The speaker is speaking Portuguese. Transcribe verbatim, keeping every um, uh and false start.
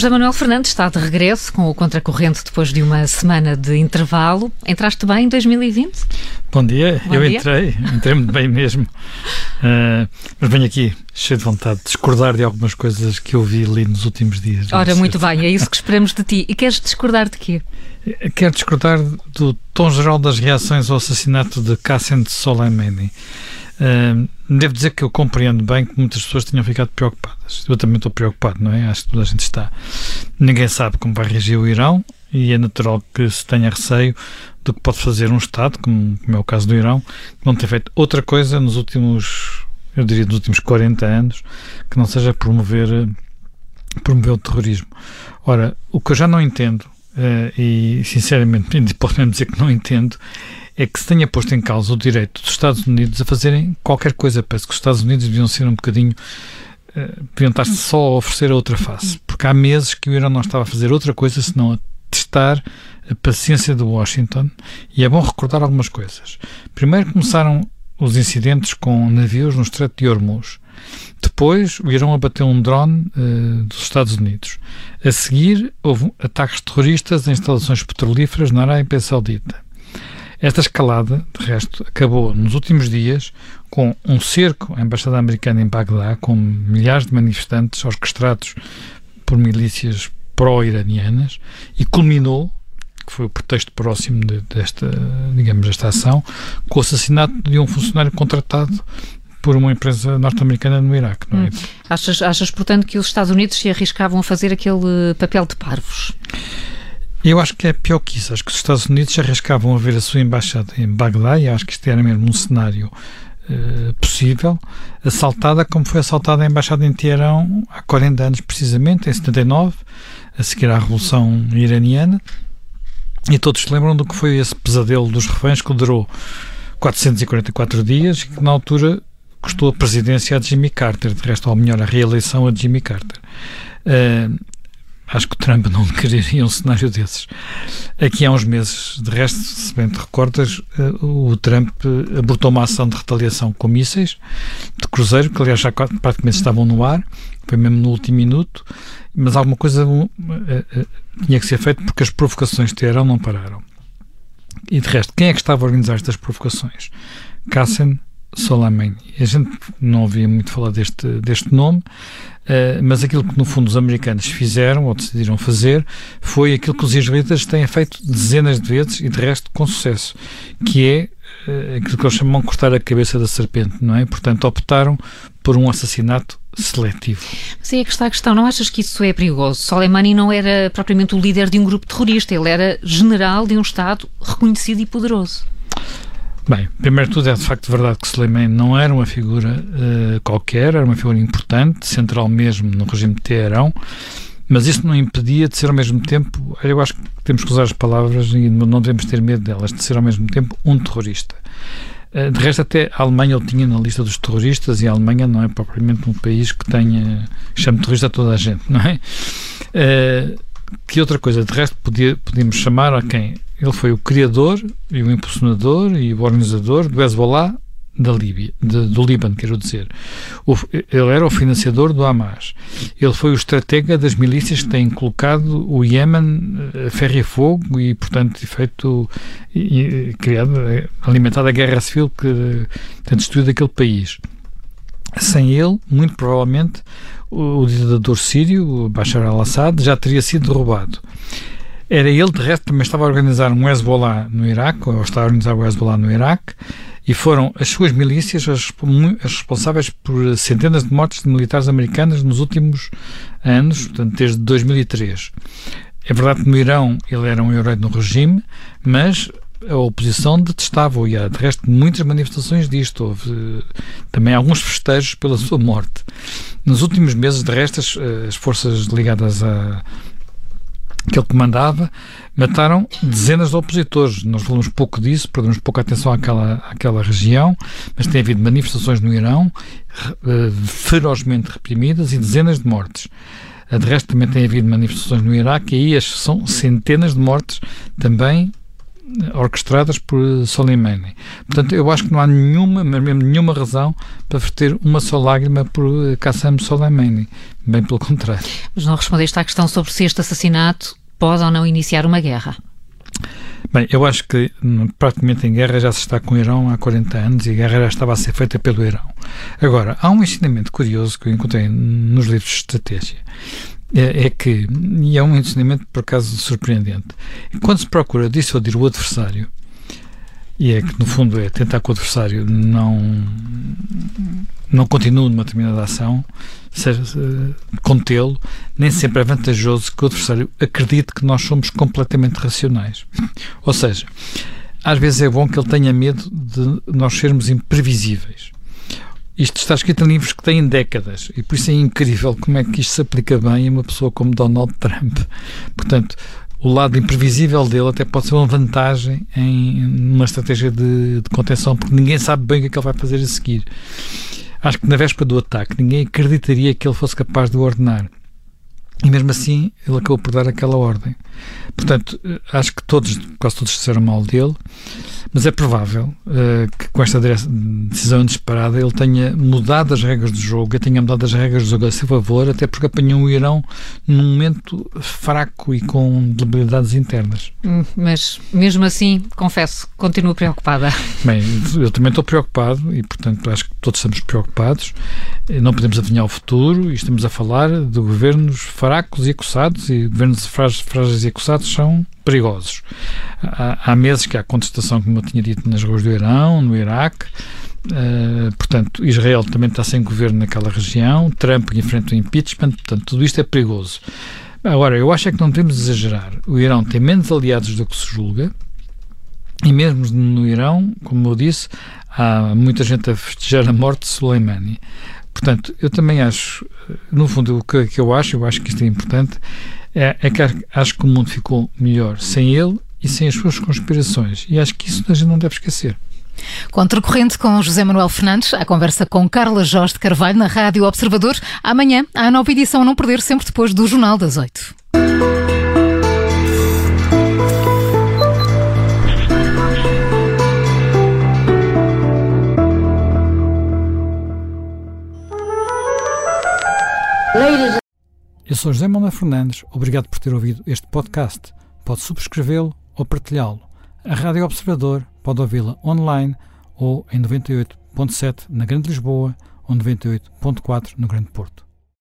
José Manuel Fernandes está de regresso com o Contracorrente depois de uma semana de intervalo. Entraste bem em dois mil e vinte? Bom dia, Bom eu dia. entrei, entrei muito bem mesmo, uh, mas venho aqui cheio de vontade de discordar de algumas coisas que eu vi ali nos últimos dias. Ora, muito bem, é isso que esperamos de ti. E queres discordar de quê? Quero discordar do tom geral das reações ao assassinato de Qassem Soleimani. Uh, devo dizer que eu compreendo bem que muitas pessoas tenham ficado preocupadas. Eu também estou preocupado, não é? Acho que toda a gente está. Ninguém sabe como vai reagir o Irão e é natural que se tenha receio do que pode fazer um Estado, como, como é o caso do Irão, que não tem feito outra coisa nos últimos, eu diria, nos últimos quarenta anos, que não seja promover, promover o terrorismo. Ora, o que eu já não entendo, uh, e sinceramente posso mesmo dizer que não entendo, é que se tenha posto em causa o direito dos Estados Unidos a fazerem qualquer coisa. Parece que os Estados Unidos deviam ser um bocadinho, uh, deviam estar só a oferecer a outra face, porque há meses que o Irão não estava a fazer outra coisa senão a testar a paciência de Washington, e é bom recordar algumas coisas. Primeiro começaram os incidentes com navios no Estreito de Hormuz. Depois o Irão abateu um drone uh, dos Estados Unidos. A seguir houve ataques terroristas em instalações petrolíferas na Arábia Saudita. Esta escalada, de resto, acabou nos últimos dias com um cerco à Embaixada Americana em Bagdá, com milhares de manifestantes orquestrados por milícias pró-iranianas, e culminou, que foi o pretexto próximo de, desta, digamos, desta ação, com o assassinato de um funcionário contratado por uma empresa norte-americana no Iraque. Não é? Hum. Achas, achas, portanto, que os Estados Unidos se arriscavam a fazer aquele papel de parvos? Eu acho que é pior que isso. Acho que os Estados Unidos se arriscavam a ver a sua embaixada em Bagdá, e acho que isto era mesmo um cenário uh, possível, assaltada como foi assaltada a embaixada em Teherão há quarenta anos precisamente, em setenta e nove, a seguir à Revolução Iraniana, e todos se lembram do que foi esse pesadelo dos reféns que durou quatrocentos e quarenta e quatro dias e que na altura custou a presidência a Jimmy Carter, de resto, ou melhor, a reeleição a Jimmy Carter. Uh, Acho que o Trump não quereria um cenário desses. Aqui há uns meses, de resto, se bem te recordas, o Trump abortou uma ação de retaliação com mísseis de cruzeiro, que aliás já praticamente estavam no ar, foi mesmo no último minuto, mas alguma coisa uh, uh, tinha que ser feito porque as provocações de Teherão não pararam. E de resto, quem é que estava a organizar estas provocações? Qassem Soleimani. A gente não ouvia muito falar deste, deste nome, uh, mas aquilo que no fundo os americanos fizeram ou decidiram fazer foi aquilo que os israelitas têm feito dezenas de vezes e de resto com sucesso, que é uh, aquilo que eles chamam de cortar a cabeça da serpente, não é? Portanto, optaram por um assassinato seletivo. Sim, é que está a questão. Não achas que isso é perigoso? Soleimani não era propriamente o líder de um grupo terrorista, ele era general de um Estado reconhecido e poderoso. Bem, primeiro de tudo é de facto verdade que Soleimani não era uma figura uh, qualquer, era uma figura importante, central mesmo no regime de Teherão, mas isso não impedia de ser ao mesmo tempo, eu acho que temos que usar as palavras e não devemos ter medo delas, de ser ao mesmo tempo um terrorista. Uh, de resto, até a Alemanha o tinha na lista dos terroristas, e a Alemanha não é propriamente um país que tenha, chame terrorista a toda a gente, não é? Uh, que outra coisa, de resto, podia, podíamos chamar a quem? Ele foi o criador e o impulsionador e o organizador do Hezbollah da Líbia, de, do Líbano, quero dizer. O, ele era o financiador do Hamas. Ele foi o estratega das milícias que têm colocado o Iémen a ferro e fogo e, portanto, feito, e, e, criado, alimentado a guerra civil que tem destruído aquele país. Sem ele, muito provavelmente, o, o ditador sírio, Bashar al-Assad, já teria sido derrubado. Era ele, de resto, também estava a organizar um Hezbollah no Iraque, ou está a organizar o Hezbollah no Iraque, e foram as suas milícias as, as responsáveis por centenas de mortes de militares americanos nos últimos anos, portanto, desde dois mil e três. É verdade que no Irão ele era um herói no regime, mas a oposição detestava-o, e há, de resto, muitas manifestações disto. Houve também alguns festejos pela sua morte. Nos últimos meses, de resto, as, as forças ligadas a que ele comandava, mataram dezenas de opositores. Nós falamos pouco disso, perdemos pouco atenção àquela, àquela região, mas tem havido manifestações no Irão uh, ferozmente reprimidas e dezenas de mortes. Uh, de resto, também tem havido manifestações no Iraque, e aí são centenas de mortes também orquestradas por Soleimani. Portanto, eu acho que não há nenhuma, mas mesmo nenhuma razão para verter uma só lágrima por Qassem Soleimani. Bem pelo contrário. Mas não respondeste à questão sobre se este assassinato pode ou não iniciar uma guerra. Bem, eu acho que praticamente em guerra já se está com o Irão há quarenta anos e a guerra já estava a ser feita pelo Irão. Agora, há um ensinamento curioso que eu encontrei nos livros de estratégia. É, é que, e é um ensinamento por acaso surpreendente, quando se procura dissuadir o adversário, e é que no fundo é tentar que o adversário não, não continue numa determinada ação, seja contê-lo, nem sempre é vantajoso que o adversário acredite que nós somos completamente racionais. Ou seja, às vezes é bom que ele tenha medo de nós sermos imprevisíveis. Isto está escrito em livros que têm décadas e por isso é incrível como é que isto se aplica bem a uma pessoa como Donald Trump. Portanto, o lado imprevisível dele até pode ser uma vantagem em uma estratégia de, de contenção, porque ninguém sabe bem o que é que ele vai fazer a seguir. Acho que na véspera do ataque ninguém acreditaria que ele fosse capaz de o ordenar. E mesmo assim ele acabou por dar aquela ordem. Portanto, acho que todos, quase todos disseram mal dele, mas é provável uh, que com esta decisão inesperada ele tenha mudado as regras do jogo, ele tenha mudado as regras do jogo a seu favor, até porque apanhou o Irão num momento fraco e com debilidades internas. Hum, mas, mesmo assim, confesso, continuo preocupada. Bem, eu também estou preocupado e, portanto, acho que todos estamos preocupados. Não podemos adivinhar o futuro e estamos a falar de governos fracos e acossados, e governos frágeis e acossados são perigosos. Há, há meses que há contestação, como eu tinha dito, nas ruas do Irão, no Iraque. Uh, portanto, Israel também está sem governo naquela região, Trump enfrenta o impeachment, portanto, tudo isto é perigoso. Agora, eu acho é que não devemos exagerar. O Irão tem menos aliados do que se julga, e mesmo no Irão, como eu disse, há muita gente a festejar a morte de Soleimani. Portanto, eu também acho, no fundo, o que, que eu acho, eu acho que isto é importante, é, é que acho que o mundo ficou melhor sem ele e sem as suas conspirações. E acho que isso a gente não deve esquecer. Contracorrente com José Manuel Fernandes, a conversa com Carla Jorge de Carvalho na Rádio Observador. Amanhã há a nova edição a não perder, sempre depois do Jornal das Oito. Eu sou José Manuel Fernandes, obrigado por ter ouvido este podcast. Pode subscrevê-lo ou partilhá-lo. A Rádio Observador pode ouvi-la online ou em noventa e oito ponto sete na Grande Lisboa ou noventa e oito ponto quatro no Grande Porto.